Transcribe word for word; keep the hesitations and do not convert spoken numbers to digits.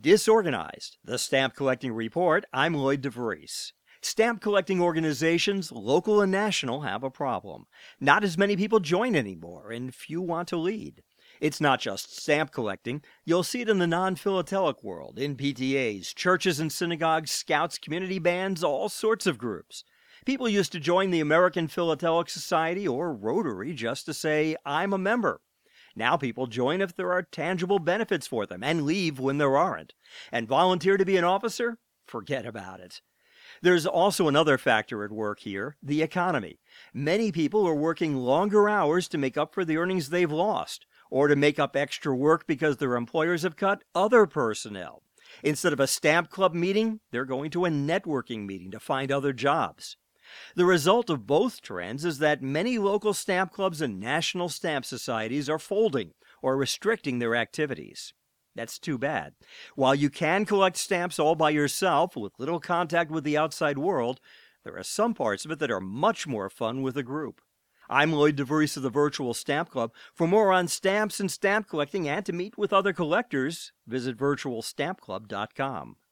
Disorganized, the Stamp Collecting Report. I'm Lloyd DeVries. Stamp collecting organizations, local and national, have a problem. Not as many people join anymore, and few want to lead. It's not just stamp collecting. You'll see it in the non-philatelic world, in P T As, churches and synagogues, scouts, community bands, all sorts of groups. People used to join the American Philatelic Society or Rotary just to say, I'm a member. Now people join if there are tangible benefits for them and leave when there aren't. And volunteer to be an officer? Forget about it. There's also another factor at work here, the economy. Many people are working longer hours to make up for the earnings they've lost, or to make up extra work because their employers have cut other personnel. Instead of a stamp club meeting, they're going to a networking meeting to find other jobs. The result of both trends is that many local stamp clubs and national stamp societies are folding or restricting their activities. That's too bad. While you can collect stamps all by yourself with little contact with the outside world, there are some parts of it that are much more fun with a group. I'm Lloyd DeVries of the Virtual Stamp Club. For more on stamps and stamp collecting and to meet with other collectors, visit virtual stamp club dot com.